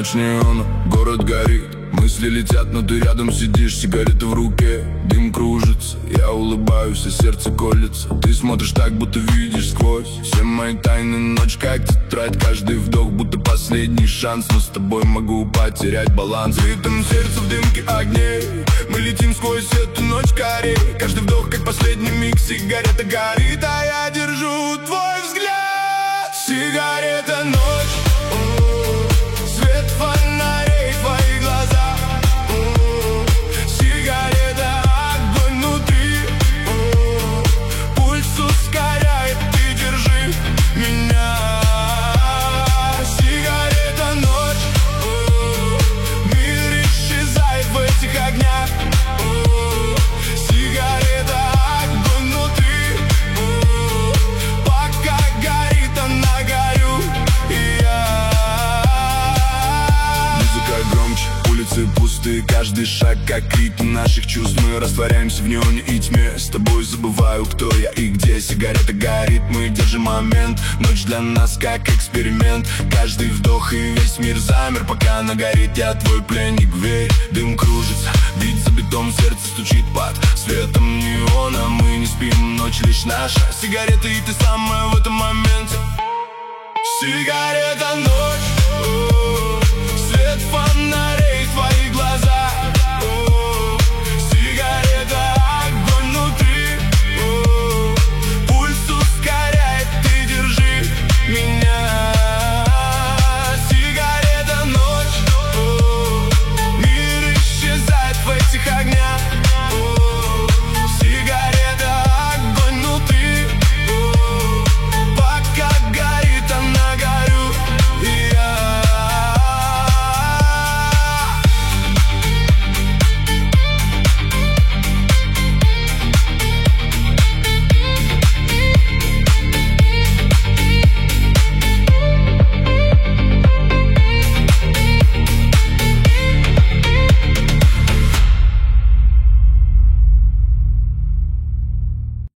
ночь неона, город горит, мысли летят, но ты рядом сидишь, сигарета в руке, дым кружится, я улыбаюсь, а сердце колется. Ты смотришь так, будто видишь сквозь все мои тайны, ночь как тетрадь, каждый вдох будто последний шанс, но с тобой могу потерять баланс. В ритм сердца в дымке огней, мы летим сквозь эту ночь корей, каждый вдох как последний миг, сигарета горит, а я держу твой взгляд. Сигарета ночь, свет фонарей, твои глаза, сигарета огонь внутри, пульс ускоряет, ты держи меня. Сигарета ночь, мир исчезает в этих огнях, сигарета огонь внутри, пока горит она, горю и я. Музыка громче, улицы пустые, каждый шаг как ритм наших чувств. Мы растворяемся в неоне и тьме, с тобой забываю, кто я и где. Сигарета горит, мы держим момент, ночь для нас как эксперимент. Каждый вдох и весь мир замер, пока она горит, я твой пленник, верь. Дым кружится, бит за битом, сердце стучит под светом неона. Мы не спим, ночь лишь наша, сигарета и ты самая в этом моменте. Сигарета ночь,